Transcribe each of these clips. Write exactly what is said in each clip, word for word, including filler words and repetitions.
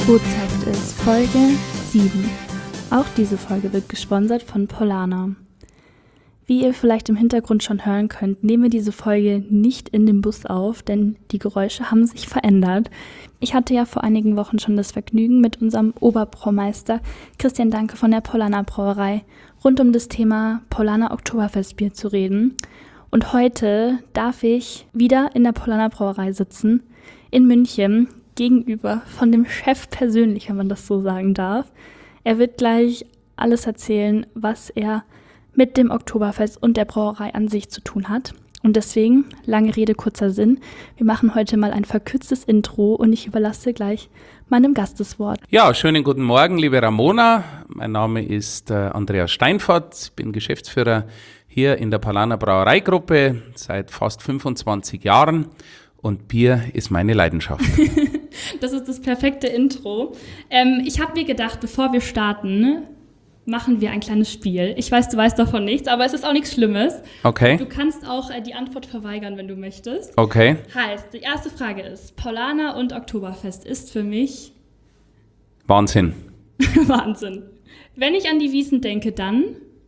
Guts heißt es, Folge sieben. Auch diese Folge wird gesponsert von Polana. Wie ihr vielleicht im Hintergrund schon hören könnt, nehmen wir diese Folge nicht in dem Bus auf, denn die Geräusche haben sich verändert. Ich hatte ja vor einigen Wochen schon das Vergnügen, mit unserem Oberbraumeister Christian Danke von der Polana Brauerei rund um das Thema Polana Oktoberfestbier zu reden. Und heute darf ich wieder in der Polana Brauerei sitzen, in München, gegenüber von dem Chef persönlich, wenn man das so sagen darf. Er wird gleich alles erzählen, was er mit dem Oktoberfest und der Brauerei an sich zu tun hat. Und deswegen, lange Rede, kurzer Sinn, wir machen heute mal ein verkürztes Intro und ich überlasse gleich meinem Gast das Wort. Ja, schönen guten Morgen, liebe Ramona. Mein Name ist äh, Andreas Steinfort, ich bin Geschäftsführer hier in der Polana Brauereigruppe seit fast fünfundzwanzig Jahren und Bier ist meine Leidenschaft. Das ist das perfekte Intro. Ähm, ich habe mir gedacht, bevor wir starten, machen wir ein kleines Spiel. Ich weiß, du weißt davon nichts, aber es ist auch nichts Schlimmes. Okay. Du kannst auch äh, die Antwort verweigern, wenn du möchtest. Okay. Heißt, die erste Frage ist, Polana und Oktoberfest ist für mich... Wahnsinn. Wahnsinn. Wenn ich an die Wiesn denke, dann...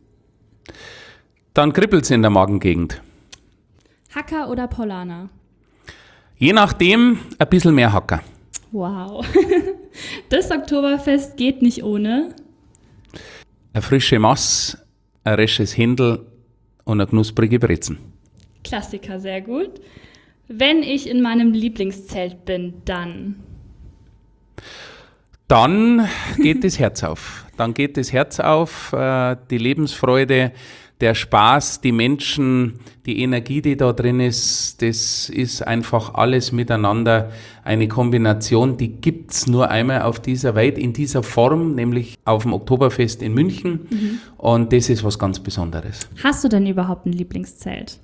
Dann kribbelt's in der Magengegend. Hacker oder Polana? Je nachdem, ein bisschen mehr Hacker. Wow. Das Oktoberfest geht nicht ohne... Eine frische Mass, ein resches Händel und eine knusprige Brezen. Klassiker, sehr gut. Wenn ich in meinem Lieblingszelt bin, dann... Dann geht das Herz auf. Dann geht das Herz auf, äh, die Lebensfreude, der Spaß, die Menschen, die Energie, die da drin ist, das ist einfach alles miteinander eine Kombination, die gibt's nur einmal auf dieser Welt, in dieser Form, nämlich auf dem Oktoberfest in München. Mhm. Und das ist was ganz Besonderes. Hast du denn überhaupt ein Lieblingszelt?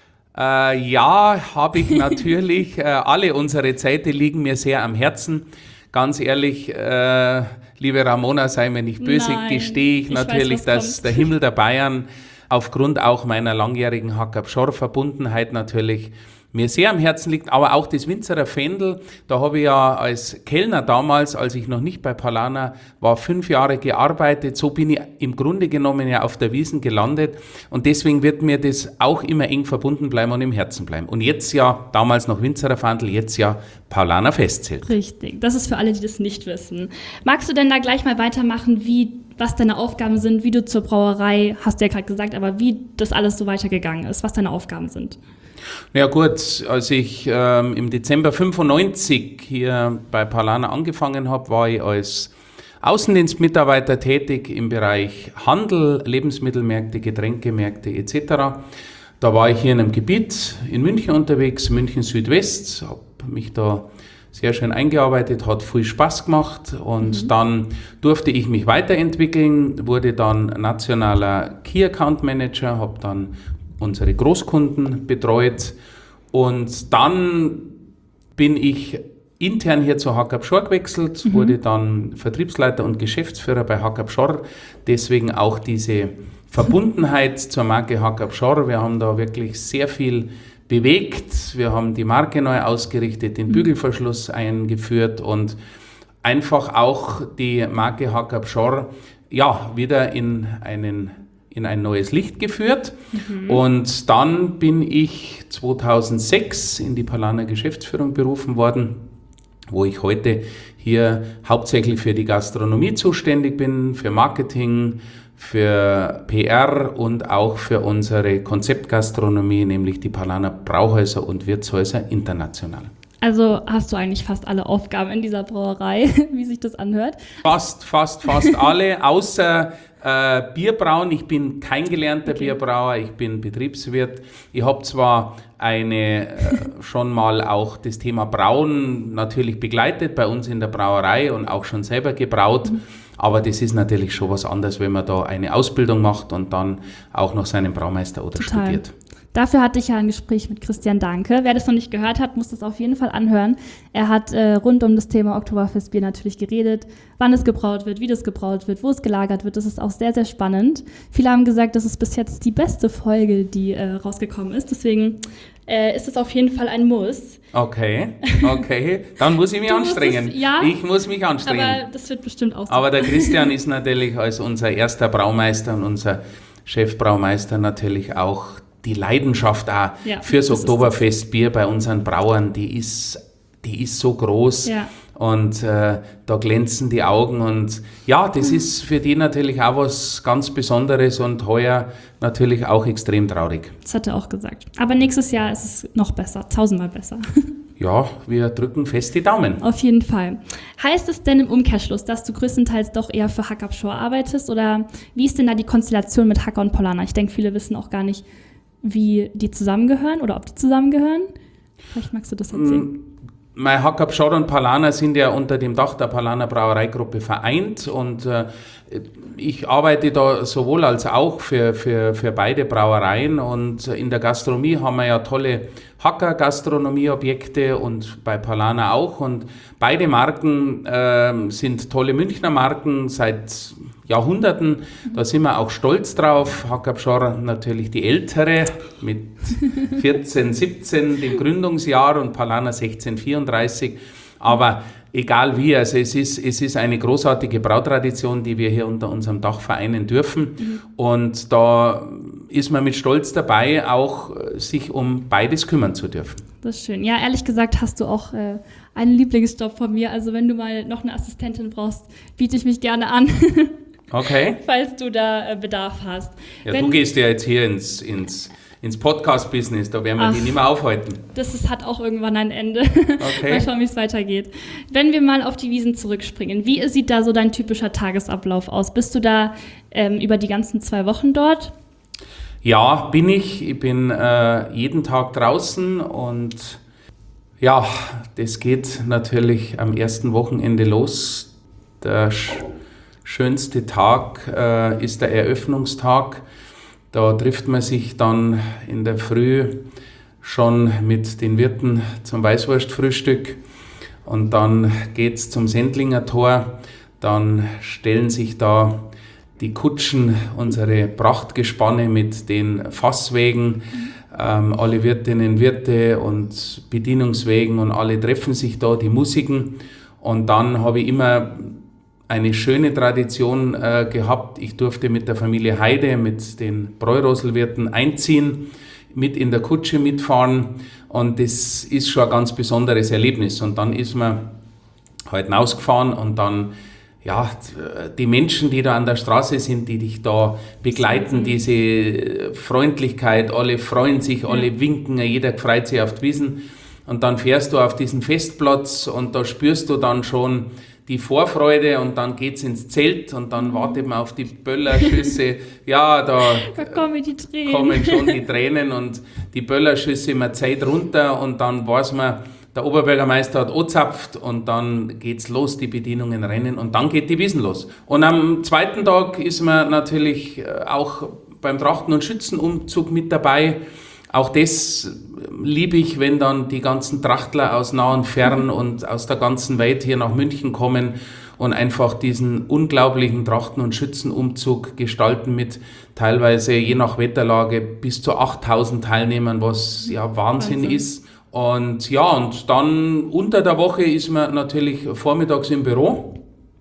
Äh, ja, habe ich natürlich. äh, alle unsere Zelte liegen mir sehr am Herzen. Ganz ehrlich, äh, liebe Ramona, sei mir nicht böse, Nein, gestehe ich, ich natürlich, weiß, dass kommt. Der Himmel der Bayern aufgrund auch meiner langjährigen Hacker-Pschorr-Verbundenheit natürlich mir sehr am Herzen liegt, aber auch das Winzerer Fendel, da habe ich ja als Kellner damals, als ich noch nicht bei Polana war, fünf Jahre gearbeitet, so bin ich im Grunde genommen ja auf der Wiesn gelandet und deswegen wird mir das auch immer eng verbunden bleiben und im Herzen bleiben. Und jetzt ja, damals noch Winzerer Fendel, jetzt ja Polana Festzelt. Richtig, das ist für alle, die das nicht wissen. Magst du denn da gleich mal weitermachen, wie was deine Aufgaben sind, wie du zur Brauerei, hast du ja gerade gesagt, aber wie das alles so weitergegangen ist, was deine Aufgaben sind? Ja gut, als ich ähm, im Dezember fünfundneunzig hier bei Polana angefangen habe, war ich als Außendienstmitarbeiter tätig im Bereich Handel, Lebensmittelmärkte, Getränkemärkte et cetera. Da war ich hier in einem Gebiet in München unterwegs, München Südwest, habe mich da sehr schön eingearbeitet, hat viel Spaß gemacht und mhm. dann durfte ich mich weiterentwickeln, wurde dann nationaler Key Account Manager, habe dann unsere Großkunden betreut und dann bin ich intern hier zu Hacker-Pschorr gewechselt, mhm. wurde dann Vertriebsleiter und Geschäftsführer bei Hacker-Pschorr, deswegen auch diese Verbundenheit zur Marke Hacker-Pschorr. Wir haben da wirklich sehr viel bewegt. Wir haben die Marke neu ausgerichtet, den Bügelverschluss eingeführt und einfach auch die Marke Hacker-Pschorr ja, wieder in, einen, in ein neues Licht geführt. Mhm. Und dann bin ich zweitausendsechs in die Polana Geschäftsführung berufen worden, wo ich heute hier hauptsächlich für die Gastronomie zuständig bin, für Marketing, für P R und auch für unsere Konzeptgastronomie, nämlich die Polana Brauhäuser und Wirtshäuser international. Also hast du eigentlich fast alle Aufgaben in dieser Brauerei, wie sich das anhört? Fast, fast, fast alle, außer äh, Bierbrauen. Ich bin kein gelernter okay. Bierbrauer, ich bin Betriebswirt. Ich habe zwar eine äh, schon mal auch das Thema Brauen natürlich begleitet bei uns in der Brauerei und auch schon selber gebraut. Mhm. Aber das ist natürlich schon was anderes, wenn man da eine Ausbildung macht und dann auch noch seinen Braumeister oder Total. studiert. Dafür hatte ich ja ein Gespräch mit Christian Danke. Wer das noch nicht gehört hat, muss das auf jeden Fall anhören. Er hat äh, rund um das Thema Oktoberfestbier natürlich geredet, wann es gebraut wird, wie das gebraut wird, wo es gelagert wird. Das ist auch sehr, sehr spannend. Viele haben gesagt, das ist bis jetzt die beste Folge, die äh, rausgekommen ist. Deswegen äh, ist es auf jeden Fall ein Muss. Okay, okay. Dann muss ich mich Du musst anstrengen. es- ja, ich muss mich anstrengen. Aber das wird bestimmt auch so. Aber der Christian ist natürlich als unser erster Braumeister und unser Chefbraumeister natürlich auch die Leidenschaft auch Ja, fürs das ist Oktoberfestbier bei unseren Brauern, die ist, die ist so groß. Ja. Und äh, da glänzen die Augen und ja, das ist für die natürlich auch was ganz Besonderes und heuer natürlich auch extrem traurig. Das hat er auch gesagt. Aber nächstes Jahr ist es noch besser, tausendmal besser. Ja, wir drücken fest die Daumen. Auf jeden Fall. Heißt es denn im Umkehrschluss, dass du größtenteils doch eher für Hack Up Shore arbeitest? Oder wie ist denn da die Konstellation mit Hacker und Paulaner? Ich denke, viele wissen auch gar nicht, wie die zusammengehören oder ob die zusammengehören. Vielleicht magst du das erzählen. Mein Hack Up Shore und Paulaner sind ja unter dem Dach der Paulaner Brauereigruppe vereint und äh, ich arbeite da sowohl als auch für, für, für beide Brauereien und in der Gastronomie haben wir ja tolle Hacker-Gastronomieobjekte und bei Paulaner auch und beide Marken äh, sind tolle Münchner Marken seit Jahrhunderten, da sind wir auch stolz drauf. Hack Up Shore natürlich die ältere mit vierzehn, siebzehn, dem Gründungsjahr und Paulaner sechzehn vierunddreißig. Aber egal wie, also es ist, es ist eine großartige Brautradition, die wir hier unter unserem Dach vereinen dürfen. Mhm. Und da ist man mit Stolz dabei, auch sich um beides kümmern zu dürfen. Das ist schön. Ja, ehrlich gesagt hast du auch äh, einen Lieblingsjob von mir. Also wenn du mal noch eine Assistentin brauchst, biete ich mich gerne an. Okay. Falls du da äh, Bedarf hast. Ja, Wenn, du gehst ja jetzt hier ins, ins, ins Podcast-Business, da werden wir Ach, die nicht mehr aufhalten. Das ist, hat auch irgendwann ein Ende. Okay. Mal schauen, wie es weitergeht. Wenn wir mal auf die Wiesen zurückspringen, wie sieht da so dein typischer Tagesablauf aus? Bist du da ähm, über die ganzen zwei Wochen dort? Ja, bin ich. Ich bin äh, jeden Tag draußen und ja, das geht natürlich am ersten Wochenende los. Der sch- schönste Tag äh, ist der Eröffnungstag. Da trifft man sich dann in der Früh schon mit den Wirten zum Weißwurstfrühstück und dann geht's zum Sendlinger Tor. Dann stellen sich da die Kutschen, unsere Prachtgespanne mit den Fasswägen, ähm, alle Wirtinnen, Wirte und Bedienungswägen und alle treffen sich da, die Musiken. Und dann habe ich immer eine schöne Tradition äh, gehabt. Ich durfte mit der Familie Heide, mit den Bräuroselwirten einziehen, mit in der Kutsche mitfahren und das ist schon ein ganz besonderes Erlebnis. Und dann ist man halt hinausgefahren und dann ja, die Menschen, die da an der Straße sind, die dich da begleiten, diese Freundlichkeit, alle freuen sich, alle winken, jeder freut sich auf die Wiesen. Und dann fährst du auf diesen Festplatz und da spürst du dann schon die Vorfreude und dann geht's ins Zelt und dann wartet man auf die Böllerschüsse. Ja, da, da kommen die Tränen. kommen schon die Tränen und die Böllerschüsse, man zählt runter und dann weiß man, der Oberbürgermeister hat angezapft und dann geht's los, die Bedienungen rennen und dann geht die Wiesn los. Und am zweiten Tag ist man natürlich auch beim Trachten- und Schützenumzug mit dabei. Auch das liebe ich, wenn dann die ganzen Trachtler aus nah und fern und aus der ganzen Welt hier nach München kommen und einfach diesen unglaublichen Trachten- und Schützenumzug gestalten mit teilweise je nach Wetterlage bis zu achttausend Teilnehmern, was ja Wahnsinn, Wahnsinn. ist. Und ja, und dann unter der Woche ist man natürlich vormittags im Büro.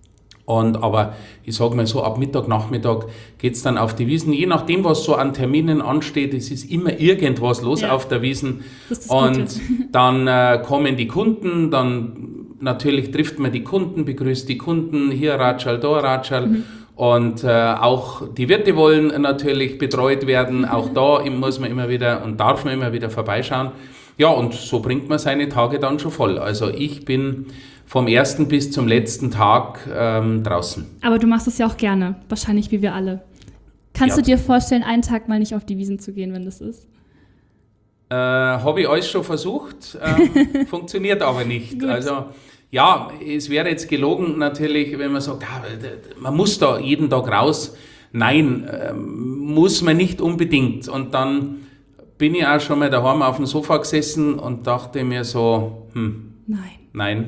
Und, aber ich sage mal so, ab Mittag, Nachmittag geht's dann auf die Wiesn. Je nachdem, was so an Terminen ansteht, es ist immer irgendwas los ja. auf der Wiesn. Das ist das und Gute. Dann äh, kommen die Kunden, dann natürlich trifft man die Kunden, begrüßt die Kunden, hier Ratschal, da Ratschal. Mhm. Und äh, auch die Wirte wollen natürlich betreut werden. Auch da muss man immer wieder und darf man immer wieder vorbeischauen. Ja, und so bringt man seine Tage dann schon voll. Also ich bin vom ersten bis zum letzten Tag ähm, draußen. Aber du machst es ja auch gerne, wahrscheinlich wie wir alle. Kannst ja. du dir vorstellen, einen Tag mal nicht auf die Wiesn zu gehen, wenn das ist? Äh, habe ich alles schon versucht, ähm, funktioniert aber nicht. Also ja, es wäre jetzt gelogen natürlich, wenn man sagt, ja, man muss da jeden Tag raus. Nein, ähm, muss man nicht unbedingt. Und dann bin ich auch schon mal daheim auf dem Sofa gesessen und dachte mir so, hm, nein. Nein.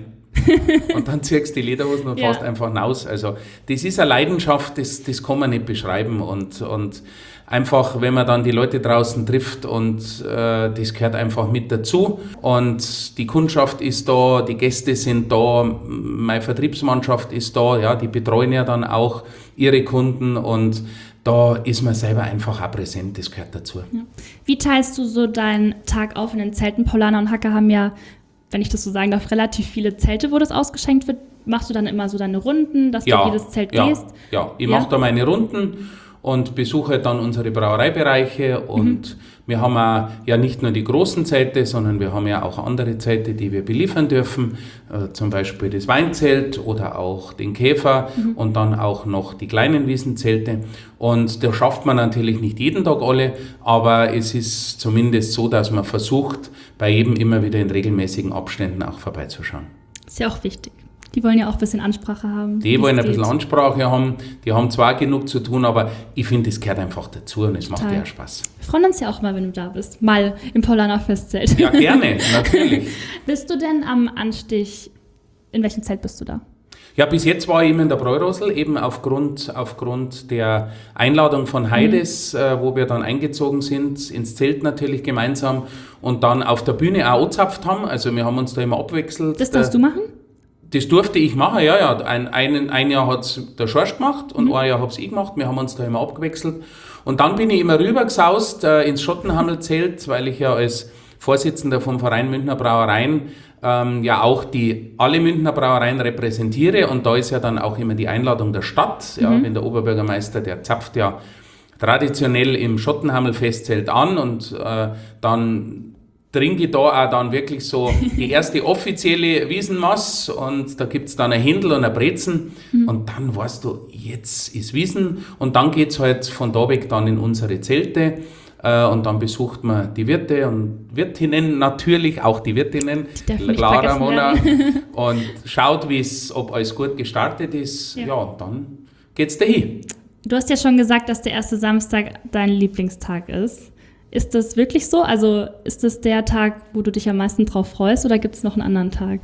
und dann ziehst du die Lederhosen und Ja. fährst einfach raus. Also das ist eine Leidenschaft, das, das kann man nicht beschreiben und, und einfach, wenn man dann die Leute draußen trifft und äh, das gehört einfach mit dazu und die Kundschaft ist da, die Gäste sind da, meine Vertriebsmannschaft ist da, ja, die betreuen ja dann auch ihre Kunden und da ist man selber einfach auch präsent, das gehört dazu. Ja. Wie teilst du so deinen Tag auf in den Zelten? Paulaner und Hacker haben ja, wenn ich das so sagen darf, relativ viele Zelte, wo das ausgeschenkt wird. Machst du dann immer so deine Runden, dass Ja, du jedes Zelt ja, gehst? ja, ich Ja. mache da meine Runden und besuche dann unsere Brauereibereiche und mhm. wir haben auch ja nicht nur die großen Zelte, sondern wir haben ja auch andere Zelte, die wir beliefern dürfen, äh, zum Beispiel das Weinzelt oder auch den Käfer mhm. und dann auch noch die kleinen Wiesenzelte und da schafft man natürlich nicht jeden Tag alle, aber es ist zumindest so, dass man versucht, bei jedem immer wieder in regelmäßigen Abständen auch vorbeizuschauen. Ist ja auch wichtig. Die wollen ja auch ein bisschen Ansprache haben. Die wollen ein bisschen Ansprache haben, die haben zwar genug zu tun, aber ich finde, das gehört einfach dazu und es macht ja Spaß. Wir freuen uns ja auch mal, wenn du da bist, mal im Paulaner Festzelt. Ja, gerne, natürlich. Bist du denn am Anstich, in welchem Zelt bist du da? Ja, bis jetzt war ich immer in der Bräurosel, eben aufgrund, aufgrund der Einladung von Heides, mhm. äh, wo wir dann eingezogen sind, ins Zelt natürlich gemeinsam und dann auf der Bühne auch angezapft haben, also wir haben uns da immer abwechselt. Das darfst du machen? Das durfte ich machen, ja, ja. Ein, ein, ein Jahr hat es der Schorsch gemacht und mhm. ein Jahr habe es ich gemacht. Wir haben uns da immer abgewechselt. Und dann bin ich immer rübergesaust äh, ins Schottenhamel-Zelt, weil ich ja als Vorsitzender vom Verein Münchner Brauereien ähm, ja auch die alle Münchner Brauereien repräsentiere. Und da ist ja dann auch immer die Einladung der Stadt. Ja, mhm. wenn der Oberbürgermeister, der zapft ja traditionell im Schottenhamel-Festzelt an und äh, dann trinke ich da auch dann wirklich so die erste offizielle Wiesenmass und da gibt es dann ein Händel und ein Brezen mhm. und dann weißt du, jetzt ist Wiesen und dann geht es halt von da weg dann in unsere Zelte äh, und dann besucht man die Wirte und Wirtinnen natürlich, auch die Wirtinnen, die Clara, Mona und schaut, wie's, ob alles gut gestartet ist, ja, ja dann geht's dahin. Du hast ja schon gesagt, dass der erste Samstag dein Lieblingstag ist. Ist das wirklich so? Also ist das der Tag, wo du dich am meisten drauf freust oder gibt es noch einen anderen Tag?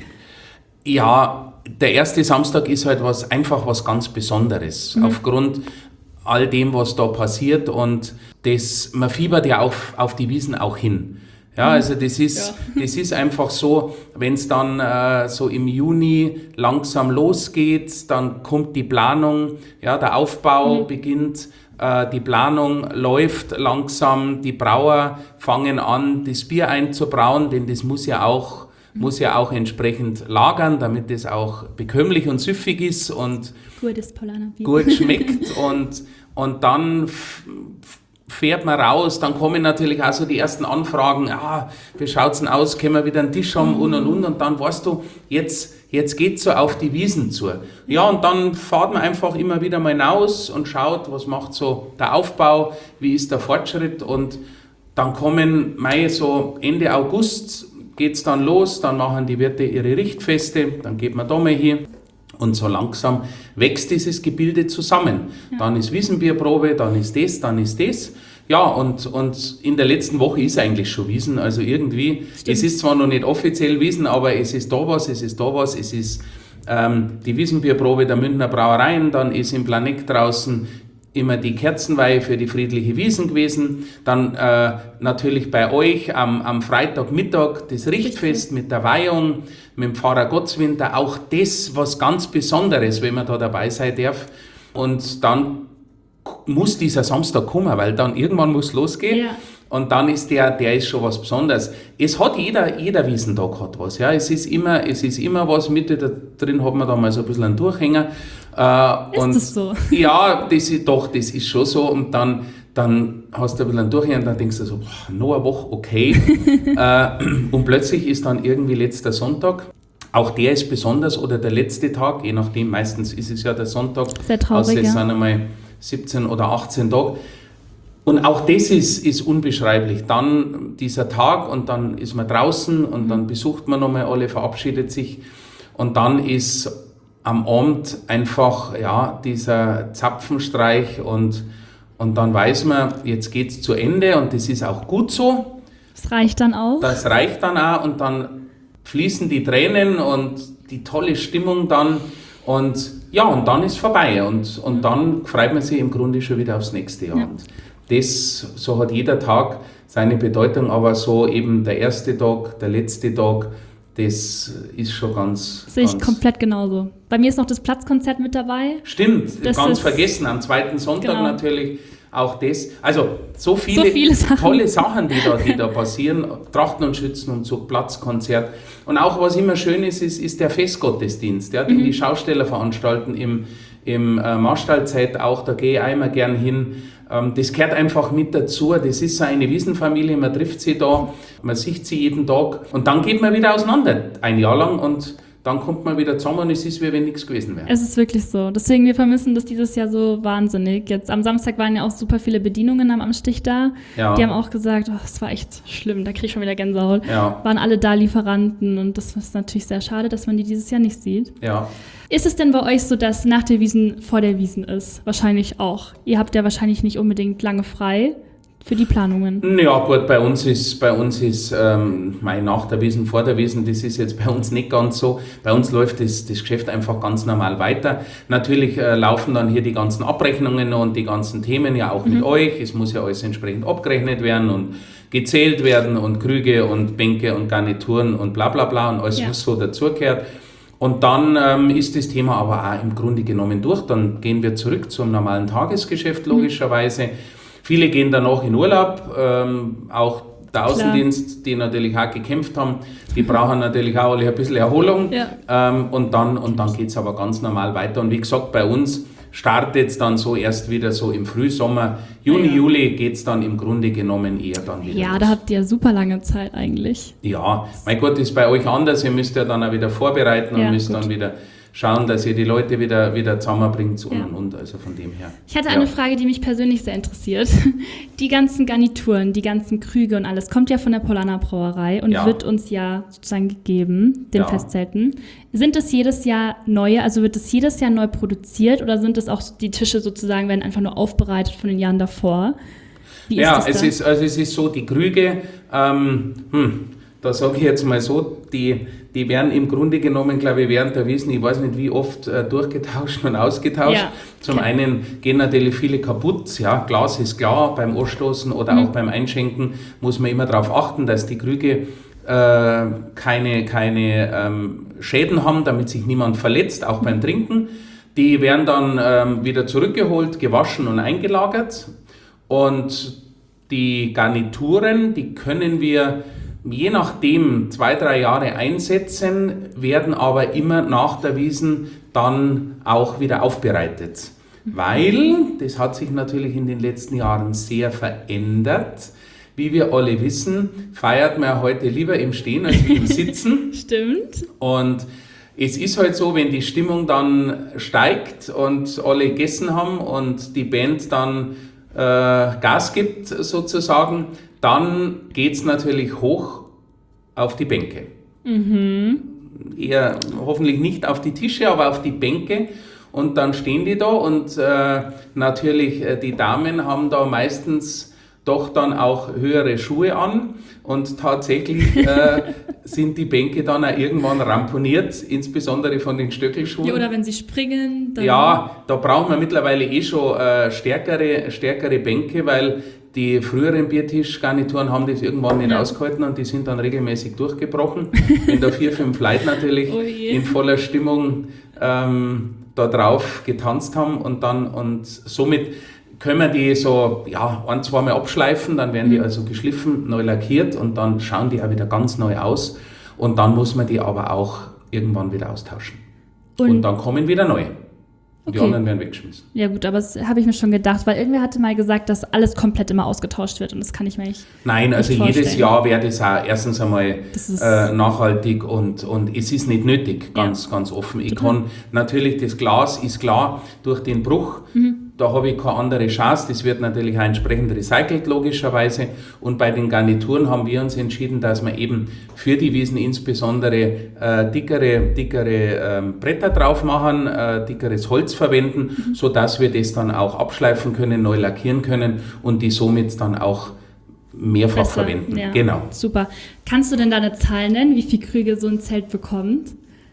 Ja, der erste Samstag ist halt was einfach was ganz Besonderes. Mhm. Aufgrund all dem, was da passiert und das, man fiebert ja auf, auf die Wiesen auch hin. Ja, also das ist, ja. das ist einfach so, wenn es dann äh, so im Juni langsam losgeht, dann kommt die Planung, ja, der Aufbau mhm. beginnt, äh, die Planung läuft langsam, die Brauer fangen an, das Bier einzubrauen, denn das muss ja auch, mhm. muss ja auch entsprechend lagern, damit es auch bekömmlich und süffig ist und gutes Paulaner Bier. Gut schmeckt und, und dann f- fährt man raus, dann kommen natürlich auch so die ersten Anfragen, ah, wie schaut's denn aus, können wir wieder einen Tisch haben und und und und dann weißt du, jetzt, jetzt geht's so auf die Wiesen zu. Ja, und dann fährt man einfach immer wieder mal hinaus und schaut, was macht so der Aufbau, wie ist der Fortschritt und dann kommen Mai so Ende August geht's dann los, dann machen die Wirte ihre Richtfeste, dann geht man da mal hin. Und so langsam wächst dieses Gebilde zusammen. Ja. Dann ist Wiesenbierprobe, dann ist das, dann ist das. Ja, und, und in der letzten Woche ist eigentlich schon Wiesen. Also irgendwie, Stimmt. es ist zwar noch nicht offiziell Wiesen, aber es ist da was, es ist da was. Es ist ähm, die Wiesenbierprobe der Münchner Brauereien, dann ist im Planet draußen immer die Kerzenweihe für die friedliche Wiesen gewesen. Dann äh, natürlich bei euch am, am Freitagmittag das Richtfest mit der Weihung, mit dem Pfarrer Gottswinter. Auch das was ganz Besonderes, wenn man da dabei sein darf. Und dann muss dieser Samstag kommen, weil dann irgendwann muss losgehen. Ja. Und dann ist der, der ist schon was Besonderes. Es hat jeder, jeder Wiesentag hat was. Ja. Es ist immer, es ist immer was, Mitte da drin hat man da mal so ein bisschen einen Durchhänger. Äh, ist und das so? Ja, das ist, doch, das ist schon so. Und dann, dann hast du ein bisschen einen Durchhänger und dann denkst du so, boah, noch eine Woche, okay. äh, und plötzlich ist dann irgendwie letzter Sonntag. Auch der ist besonders oder der letzte Tag, je nachdem, meistens ist es ja der Sonntag. Sehr traurig, also es ja. sind einmal siebzehn oder achtzehn Tage. Und auch das ist, ist unbeschreiblich. Dann dieser Tag und dann ist man draußen und dann besucht man nochmal alle, verabschiedet sich. Und dann ist am Abend einfach ja, dieser Zapfenstreich und, und dann weiß man, jetzt geht es zu Ende und das ist auch gut so. Das reicht dann auch. Das reicht dann auch und dann fließen die Tränen und die tolle Stimmung dann und ja, und dann ist vorbei und, und dann freut man sich im Grunde schon wieder aufs nächste Jahr. Ja. Und das, so hat jeder Tag seine Bedeutung, aber so eben der erste Tag, der letzte Tag, das ist schon ganz... Sehe ich komplett genauso. Bei mir ist noch das Platzkonzert mit dabei. Stimmt, das ganz vergessen, am zweiten Sonntag genau. natürlich auch das. Also so viele, so viele Sachen. tolle Sachen, die da, die da passieren. Trachten und Schützenumzug, Platzkonzert. Und auch was immer schön ist, ist, ist der Festgottesdienst, ja, den mhm. die Schausteller veranstalten im, im äh, Marstallzeit auch. Da gehe ich auch immer gern hin. Das gehört einfach mit dazu. Das ist so eine Wiesenfamilie, man trifft sie da, man sieht sie jeden Tag und dann geht man wieder auseinander, ein Jahr lang und dann kommt man wieder zusammen und es ist, wie wenn nichts gewesen wäre. Es ist wirklich so. Deswegen, wir vermissen das dieses Jahr so wahnsinnig. Jetzt am Samstag waren ja auch super viele Bedienungen am Amstich da. Ja. Die haben auch gesagt, oh, das war echt schlimm, da kriege ich schon wieder Gänsehaut. Ja. Waren alle da Lieferanten und das ist natürlich sehr schade, dass man die dieses Jahr nicht sieht. Ja. Ist es denn bei euch so, dass nach der Wiesn vor der Wiesn ist? Wahrscheinlich auch. Ihr habt ja wahrscheinlich nicht unbedingt lange frei für die Planungen. Ja gut, bei uns ist, bei uns ist ähm, nach der Wiesn, vor der Wiesn, das ist jetzt bei uns nicht ganz so. Bei uns läuft das, das Geschäft einfach ganz normal weiter. Natürlich äh, laufen dann hier die ganzen Abrechnungen und die ganzen Themen ja auch mhm. mit euch. Es muss ja alles entsprechend abgerechnet werden und gezählt werden und Krüge und Bänke und Garnituren und bla bla bla und alles, ja. was so dazugehört. Und dann ähm, ist das Thema aber auch im Grunde genommen durch. Dann gehen wir zurück zum normalen Tagesgeschäft logischerweise. Mhm. Viele gehen danach in Urlaub, ähm, auch der Außendienst, Klar. die natürlich auch gekämpft haben, die brauchen natürlich auch alle ein bisschen Erholung. Ja. Ähm, und dann, und dann geht es aber ganz normal weiter. Und wie gesagt, bei uns startet es dann so erst wieder so im Frühsommer. Juni, ja. Juli geht es dann im Grunde genommen eher dann wieder Ja, los. Da habt ihr super lange Zeit eigentlich. Ja, mein Gott, ist bei euch anders. Ihr müsst ja dann auch wieder vorbereiten ja, und müsst gut. dann wieder schauen, dass ihr die Leute wieder, wieder zusammenbringt und, ja. und, und, also von dem her. Ich hatte ja. eine Frage, die mich persönlich sehr interessiert. Die ganzen Garnituren, die ganzen Krüge und alles kommt ja von der Paulaner Brauerei und ja. wird uns ja sozusagen gegeben, den ja. Festzelten. Sind es jedes Jahr neue, also wird es jedes Jahr neu produziert oder sind es auch die Tische sozusagen, werden einfach nur aufbereitet von den Jahren davor? Wie ja, ist es, ist, also es ist so, die Krüge, ähm, hm, da sage ich jetzt mal so, die, die werden im Grunde genommen, glaube ich, während der Wiesn, ich weiß nicht wie oft, äh, durchgetauscht und ausgetauscht. Ja, Zum okay. einen gehen natürlich viele kaputt, ja, Glas ist klar, beim Anstoßen oder mhm. auch beim Einschenken muss man immer darauf achten, dass die Krüge äh, keine, keine ähm, Schäden haben, damit sich niemand verletzt, auch beim Trinken. Die werden dann ähm, wieder zurückgeholt, gewaschen und eingelagert. Und die Garnituren, die können wir je nachdem zwei, drei Jahre einsetzen, werden aber immer nach der Wiesn dann auch wieder aufbereitet. Weil, das hat sich natürlich in den letzten Jahren sehr verändert. Wie wir alle wissen, feiert man heute lieber im Stehen als im Sitzen. Stimmt. Und es ist halt so, wenn die Stimmung dann steigt und alle gegessen haben und die Band dann äh, Gas gibt sozusagen, dann geht es natürlich hoch auf die Bänke. Mhm. Eher hoffentlich nicht auf die Tische, aber auf die Bänke. Und dann stehen die da und äh, natürlich äh, die Damen haben da meistens doch dann auch höhere Schuhe an und tatsächlich äh, sind die Bänke dann auch irgendwann ramponiert, insbesondere von den Stöckelschuhen. Ja, oder wenn sie springen. Dann ja, da braucht man mittlerweile eh schon äh, stärkere, stärkere Bänke, weil die früheren Biertischgarnituren haben das irgendwann nicht ja. ausgehalten und die sind dann regelmäßig durchgebrochen. Wenn da vier, fünf Leute natürlich oh in voller Stimmung ähm, da drauf getanzt haben und dann und somit können wir die so ja, ein-, zweimal abschleifen, dann werden die also geschliffen, neu lackiert und dann schauen die auch wieder ganz neu aus und dann muss man die aber auch irgendwann wieder austauschen. Und, und dann kommen wieder neue. Die okay. anderen werden weggeschmissen. Ja gut, aber das habe ich mir schon gedacht, weil irgendwer hatte mal gesagt, dass alles komplett immer ausgetauscht wird und das kann ich mir nicht Nein, also nicht jedes vorstellen. Jahr wäre das auch erstens einmal äh, nachhaltig und, und es ist nicht nötig, ganz, ja. ganz offen. Ich Total. kann natürlich, das Glas ist klar, durch den Bruch, mhm. da habe ich keine andere Chance, das wird natürlich auch entsprechend recycelt, logischerweise. Und bei den Garnituren haben wir uns entschieden, dass wir eben für die Wiesn insbesondere äh, dickere, dickere ähm, Bretter drauf machen, äh, dickeres Holz verwenden, mhm. sodass wir das dann auch abschleifen können, neu lackieren können und die somit dann auch mehrfach Besser, verwenden. ja. Genau. Super. Kannst du denn da eine Zahl nennen, wie viele Krüge so ein Zelt bekommt?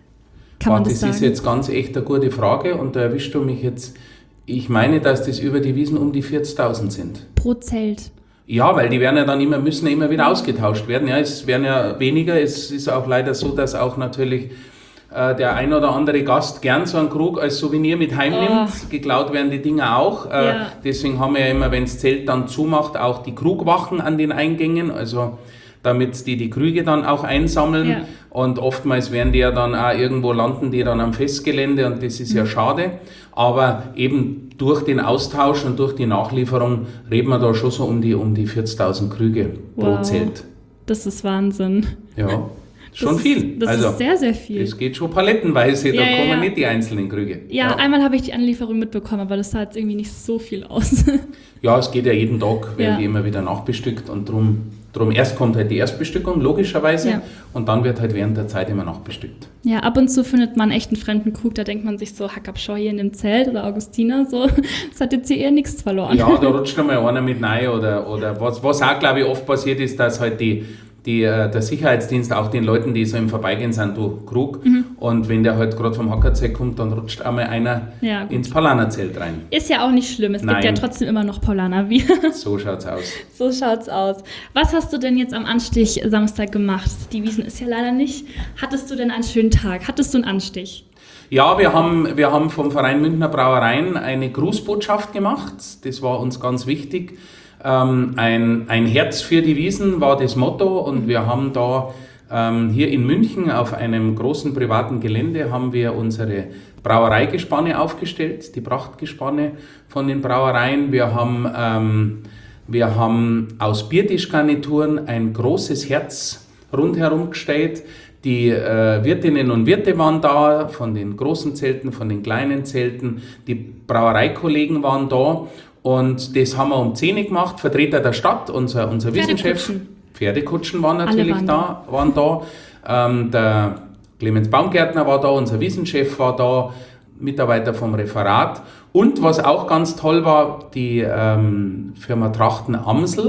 Kann man das das sagen? Das ist jetzt ganz echt eine gute Frage und da erwischst du mich jetzt. Ich meine, dass das über die Wiesn um die vierzigtausend sind. Pro Zelt? Ja, weil die werden ja dann immer, müssen ja immer wieder ausgetauscht werden. Ja, es werden ja weniger. Es ist auch leider so, dass auch natürlich äh, der ein oder andere Gast gern so einen Krug als Souvenir mit heimnimmt. Oh. Geklaut werden die Dinger auch. Äh, ja. Deswegen haben wir ja immer, wenn das Zelt dann zumacht, auch die Krugwachen an den Eingängen. Also damit die die Krüge dann auch einsammeln. Ja. Und oftmals werden die ja dann auch irgendwo landen, die dann am Festgelände und das ist ja schade. Aber eben durch den Austausch und durch die Nachlieferung reden wir da schon so um die, um die vierzigtausend Krüge wow. pro Zelt. Das ist Wahnsinn. Ja, schon das viel. Ist, das also, ist sehr, sehr viel. Es geht schon palettenweise, ja, da ja, kommen ja. nicht die einzelnen Krüge. Ja, ja. einmal habe ich die Anlieferung mitbekommen, aber das sah jetzt irgendwie nicht so viel aus. Ja, es geht ja jeden Tag, werden ja. die immer wieder nachbestückt und drum Drum erst kommt halt die Erstbestückung, logischerweise, ja. und dann wird halt während der Zeit immer nachbestückt. Ja, ab und zu findet man echt einen fremden Krug, da denkt man sich so, Hackabschau hier in dem Zelt oder Augustiner, so, das hat jetzt hier eher nichts verloren. Ja, da rutscht einmal einer mit rein oder, oder was, was auch, glaube ich, oft passiert ist, dass halt die, die, der Sicherheitsdienst auch den Leuten, die so im Vorbeigehen sind, du Krug, mhm. und wenn der halt gerade vom Hackerzelt kommt, dann rutscht einmal einer ja, ins Paulaner-Zelt rein. Ist ja auch nicht schlimm, es Nein. gibt ja trotzdem immer noch Paulaner-Bier. So schaut's aus. So schaut's aus. Was hast du denn jetzt am Anstich Samstag gemacht? Die Wiesn ist ja leider nicht. Hattest du denn einen schönen Tag? Hattest du einen Anstich? Ja, wir haben, wir haben vom Verein Münchner Brauereien eine Grußbotschaft gemacht. Das war uns ganz wichtig. Ähm, ein, ein Herz für die Wiesn war das Motto und wir haben da ähm, hier in München auf einem großen privaten Gelände haben wir unsere Brauereigespanne aufgestellt, die Prachtgespanne von den Brauereien. Wir haben, ähm, wir haben aus Biertischgarnituren ein großes Herz rundherum gestellt. Die äh, Wirtinnen und Wirte waren da, von den großen Zelten, von den kleinen Zelten. Die Brauereikollegen waren da. Und das haben wir um zehn Uhr gemacht, Vertreter der Stadt, unser, unser Wissenschef. Pferdekutschen waren natürlich waren da. Waren da. Ähm, der Clemens Baumgärtner war da, unser Wissenschef war da, Mitarbeiter vom Referat. Und was auch ganz toll war, die ähm, Firma Trachten Amsel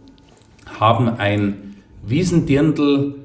haben ein Wiesendirndl,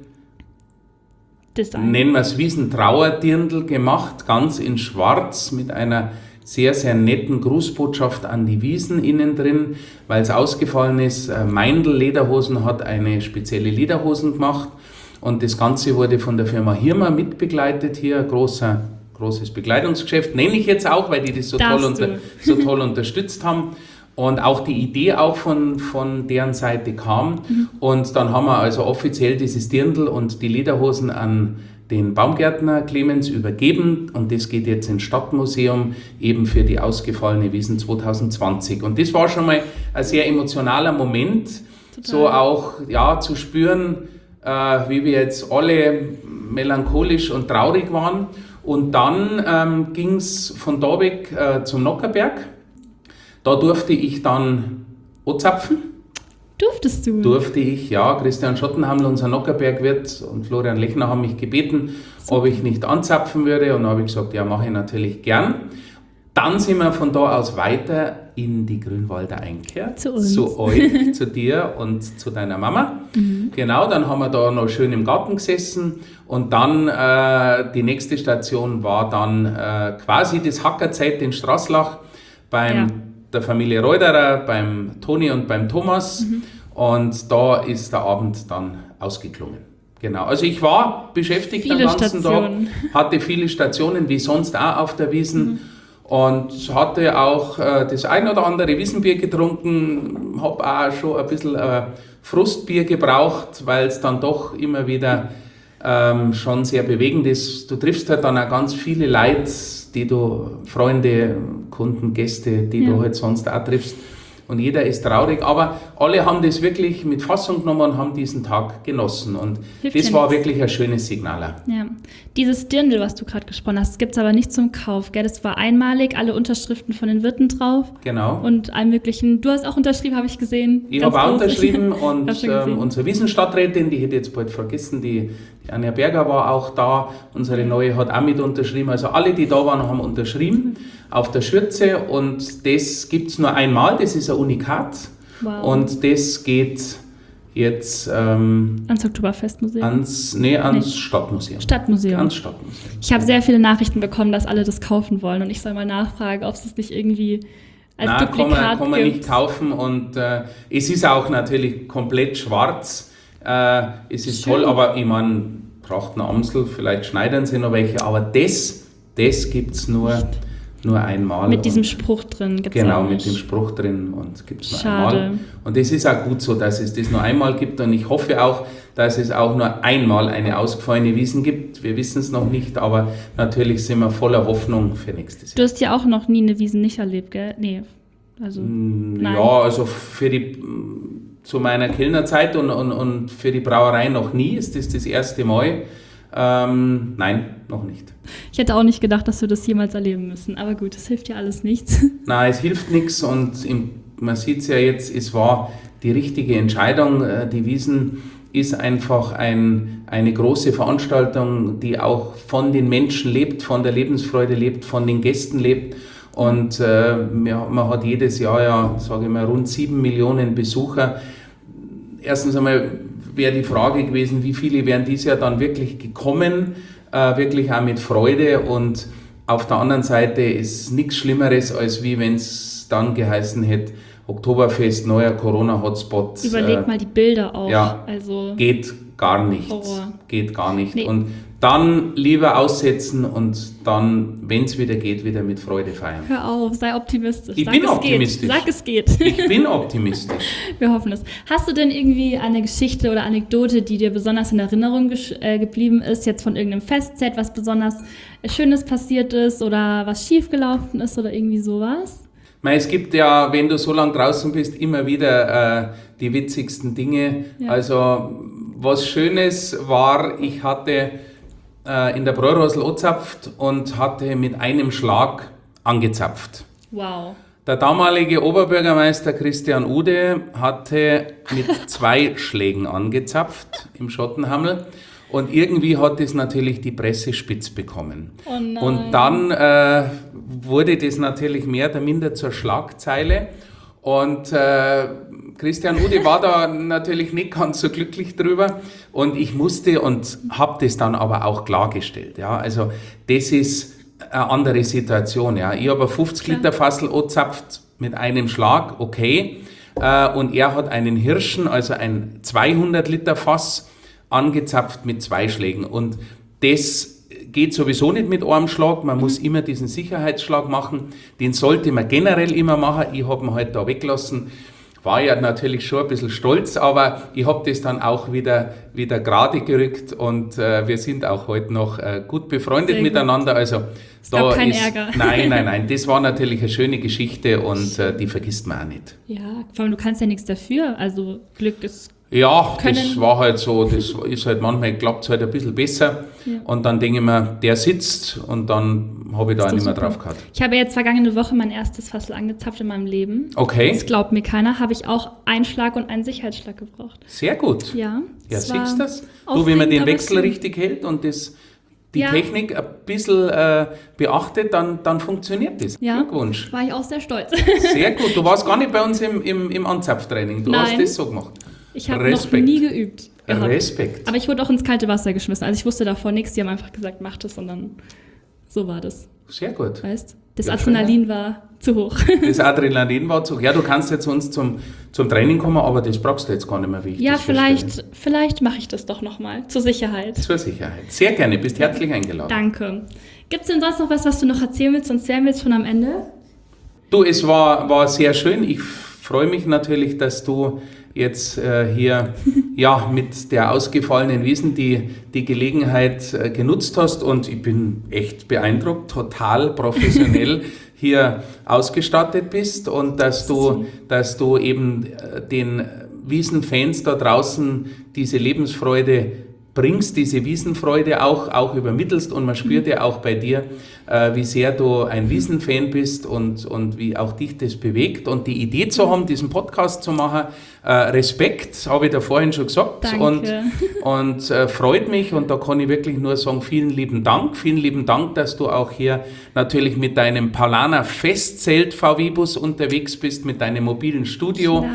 Design. Nennen wir es Wiesentrauerdirndl gemacht, ganz in schwarz mit einer sehr, sehr netten Grußbotschaft an die Wiesn innen drin, weil es ausgefallen ist. Meindl Lederhosen hat eine spezielle Lederhosen gemacht und das Ganze wurde von der Firma Hirmer mitbegleitet hier, großer, großes Bekleidungsgeschäft, nenne ich jetzt auch, weil die das so, toll, unter, so toll unterstützt haben und auch die Idee auch von, von deren Seite kam mhm. und dann haben wir also offiziell dieses Dirndl und die Lederhosen an den Baumgärtner Clemens übergeben und das geht jetzt ins Stadtmuseum eben für die ausgefallene Wiesn zwanzig zwanzig. Und das war schon mal ein sehr emotionaler Moment, total. So auch ja, zu spüren, äh, wie wir jetzt alle melancholisch und traurig waren. Und dann ähm, ging es von da weg äh, zum Nockerberg. Da durfte ich dann anzapfen. Durftest du? Durfte ich, ja. Christian Schottenhaml, unser Nockerbergwirt, und Florian Lechner haben mich gebeten, so. ob ich nicht anzapfen würde. Und dann habe ich gesagt, ja, mache ich natürlich gern. Dann sind wir von da aus weiter in die Grünwalder Einkehr. Zu uns. Zu euch, zu dir und zu deiner Mama. Mhm. Genau, dann haben wir da noch schön im Garten gesessen. Und dann äh, die nächste Station war dann äh, quasi das Hackerzeit in Straßlach beim ja. der Familie Reuterer, beim Toni und beim Thomas. Mhm. Und da ist der Abend dann ausgeklungen. Genau, also ich war beschäftigt viele den ganzen Stationen. Tag, hatte viele Stationen, wie sonst auch auf der Wiesn. Mhm. Und hatte auch äh, das ein oder andere Wiesenbier getrunken, habe auch schon ein bisschen äh, Frustbier gebraucht, weil es dann doch immer wieder ähm, schon sehr bewegend ist. Du triffst halt dann auch ganz viele Leute, die du, Freunde, Kunden, Gäste, die ja. du halt sonst auch triffst. Und jeder ist traurig, aber alle haben das wirklich mit Fassung genommen und haben diesen Tag genossen. Und Hilft das war nichts. Wirklich ein schönes Signal. Ja. Dieses Dirndl, was du gerade gesponnen hast, gibt es aber nicht zum Kauf, gell? Das war einmalig, alle Unterschriften von den Wirten drauf. Genau. Und allem möglichen. Du hast auch unterschrieben, habe ich gesehen. Ich habe auch unterschrieben und ähm, unsere Wiesenstadträtin, die hätte ich jetzt bald vergessen, die, die Anja Berger war auch da. Unsere neue hat auch mit unterschrieben. Also alle, die da waren, haben unterschrieben auf der Schürze. Und das gibt es nur einmal, das ist ein Unikat. Wow. Und das geht jetzt ähm, ans Oktoberfestmuseum? Ans, nee, ans Nee. Stadtmuseum. Stadtmuseum. Ans Stadtmuseum. Ich habe sehr viele Nachrichten bekommen, dass alle das kaufen wollen und ich soll mal nachfragen, ob es das nicht irgendwie als Nein, kann Duplikat man, kann man gibt. nicht kaufen und äh, es ist auch natürlich komplett schwarz. Äh, es ist Schön. toll, aber ich meine, Prachten Amsel, vielleicht schneidern sie noch welche, aber das, das gibt es nur, nur einmal. Mit diesem und, Spruch drin gibt es Genau, auch mit nicht. dem Spruch drin und gibt es nur Schade. einmal. Und das ist auch gut so, dass es das nur einmal gibt und ich hoffe auch, dass es auch nur einmal eine ausgefallene Wiesn gibt. Wir wissen es noch nicht, aber natürlich sind wir voller Hoffnung für nächstes Du Jahr. hast ja auch noch nie eine Wiesn nicht erlebt, gell? Nee, also nein. Ja, also für die, zu meiner Kellnerzeit und, und, und für die Brauerei noch nie, ist das das erste Mal. Ähm, nein, noch nicht. Ich hätte auch nicht gedacht, dass wir das jemals erleben müssen, aber gut, das hilft ja alles nichts. Nein, es hilft nichts und im, man sieht es ja jetzt, es war die richtige Entscheidung. Äh, Die Wiesn ist einfach ein, eine große Veranstaltung, die auch von den Menschen lebt, von der Lebensfreude lebt, von den Gästen lebt. Und äh, man hat jedes Jahr ja, sage ich mal, rund sieben Millionen Besucher. Erstens einmal wäre die Frage gewesen, wie viele wären dieses Jahr dann wirklich gekommen, äh, wirklich auch mit Freude. Und auf der anderen Seite ist nichts Schlimmeres, als wie wenn es dann geheißen hätte, Oktoberfest, neuer Corona-Hotspot. Überleg äh, mal die Bilder auch. ja. Also Geht gar nicht. Horror. Geht gar nicht. Nee. Und dann lieber aussetzen und dann, wenn es wieder geht, wieder mit Freude feiern. hör auf, sei optimistisch. Ich Sag, bin es optimistisch. Geht. Sag, es geht. Ich bin optimistisch. Wir hoffen es. Hast du denn irgendwie eine Geschichte oder Anekdote, die dir besonders in Erinnerung gesch- äh, geblieben ist, jetzt von irgendeinem Festzelt, was besonders Schönes passiert ist oder was schiefgelaufen ist oder irgendwie sowas? Mei, es gibt ja, wenn du so lange draußen bist, immer wieder äh, die witzigsten Dinge. Ja. Also was Schönes war, ich hatte äh, in der Bräurosel angezapft und hatte mit einem Schlag angezapft. Wow. Der damalige Oberbürgermeister Christian Ude hatte mit zwei Schlägen angezapft im Schottenhammel und irgendwie hat es natürlich die Presse spitz bekommen. Oh nein. Und dann äh, wurde das natürlich mehr oder minder zur Schlagzeile und äh, Christian Ude war da natürlich nicht ganz so glücklich drüber und ich musste und habe das dann aber auch klargestellt. Ja, also das ist eine andere Situation. Ja. Ich habe ein fünfzig Liter Fassel angezapft mit einem Schlag, okay, äh, und er hat einen Hirschen, also ein zweihundert Liter Fass, angezapft mit zwei Schlägen und das geht sowieso nicht mit einem Schlag, man muss immer diesen Sicherheitsschlag machen, den sollte man generell immer machen, ich habe ihn halt da weggelassen, war ja natürlich schon ein bisschen stolz, aber ich habe das dann auch wieder, wieder gerade gerückt und äh, wir sind auch heute noch äh, gut befreundet Sehr gut. miteinander, also Es da gab keinen ist, Ärger. nein, nein, nein, das war natürlich eine schöne Geschichte und äh, die vergisst man auch nicht. Ja, vor allem du kannst ja nichts dafür, also Glück ist... Ja, das Können- war halt so, das ist halt manchmal, klappt es halt ein bisschen besser Ja. und dann denke ich mir, der sitzt und dann habe ich da Ist doch nicht mehr super. drauf gehabt. Ich habe jetzt vergangene Woche mein erstes Fassel angezapft in meinem Leben. Okay, Das glaubt mir keiner, habe ich auch einen Schlag und einen Sicherheitsschlag gebraucht. sehr gut. Ja, Ja, es war siehst du das? Du, wenn aufregend, man den aber Wechsel schön. richtig hält und das, die Ja. Technik ein bisschen äh, beachtet, dann, dann funktioniert das. Ja. Glückwunsch. War ich auch sehr stolz. Sehr gut. Du warst gar nicht bei uns im, im, im Anzapftraining. Du hast Nein. das so gemacht. Ich habe noch Respekt. nie geübt. gehabt. Respekt. Aber ich wurde auch ins kalte Wasser geschmissen. Also ich wusste davor nichts. Die haben einfach gesagt, mach das und dann so war das. Sehr gut. Weißt? Das Ja, Adrenalin war zu hoch. Das Adrenalin war zu. Ja, du kannst jetzt uns zum, zum Training kommen, aber das brauchst du jetzt gar nicht mehr, wie ich Ja, das feststelle. vielleicht, vielleicht mache ich das doch nochmal. Zur Sicherheit. Zur Sicherheit. Sehr gerne. Bist herzlich eingeladen. Danke. Gibt es denn sonst noch was, was du noch erzählen willst und erzählen willst von am Ende? Du, es war, war sehr schön. Ich freue mich natürlich, dass du jetzt äh, hier ja, mit der ausgefallenen Wiesn die, die Gelegenheit äh, genutzt hast und ich bin echt beeindruckt, total professionell hier ausgestattet bist und dass du, dass du eben äh, den Wiesenfans da draußen diese Lebensfreude bringst, diese Wiesenfreude auch, auch übermittelst und man spürt ja auch bei dir, äh, wie sehr du ein Wiesenfan bist und, und wie auch dich das bewegt und die Idee zu haben, diesen Podcast zu machen, äh, Respekt, habe ich da vorhin schon gesagt. Danke. und, und äh, freut mich und da kann ich wirklich nur sagen, vielen lieben Dank, vielen lieben Dank, dass du auch hier natürlich mit deinem Paulaner Festzelt V W-Bus unterwegs bist, mit deinem mobilen Studio. Ja.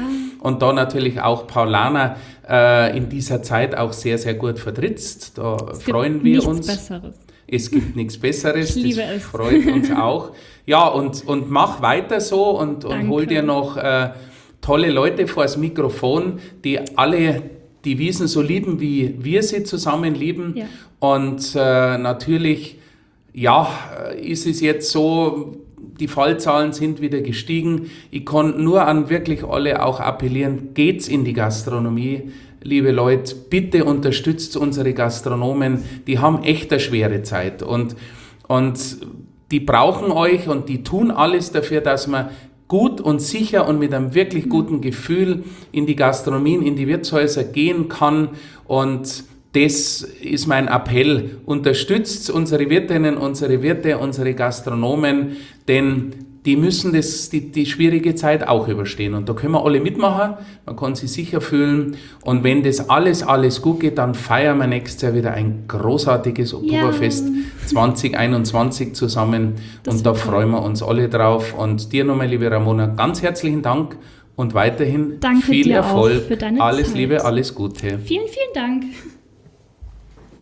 und da natürlich auch Paulaner äh, in dieser Zeit auch sehr, sehr gut vertrittst. Da es freuen gibt wir nichts uns. Besseres. Es gibt nichts Besseres, Ich liebe das es. freut uns auch. Ja, und, und mach weiter so und, und hol dir noch äh, tolle Leute vor das Mikrofon, die alle die Wiesn so lieben, wie wir sie zusammen lieben. Ja. Und äh, natürlich, ja, ist es jetzt so, die Fallzahlen sind wieder gestiegen. Ich kann nur an wirklich alle auch appellieren, geht's in die Gastronomie. Liebe Leute, bitte unterstützt unsere Gastronomen, die haben echt eine schwere Zeit und, und die brauchen euch und die tun alles dafür, dass man gut und sicher und mit einem wirklich guten Gefühl in die Gastronomien, in die Wirtshäuser gehen kann und das ist mein Appell. Unterstützt unsere Wirtinnen, unsere Wirte, unsere Gastronomen, denn die müssen das, die, die schwierige Zeit auch überstehen. Und da können wir alle mitmachen, man kann sich sicher fühlen. Und wenn das alles, alles gut geht, dann feiern wir nächstes Jahr wieder ein großartiges Oktoberfest ja. zwanzig einundzwanzig zusammen. Das und da freuen wir uns alle drauf. Und dir nochmal, liebe Ramona, ganz herzlichen Dank und weiterhin Danke viel dir Erfolg. Auch für deine alles Zeit. Liebe, alles Gute. Vielen, vielen Dank.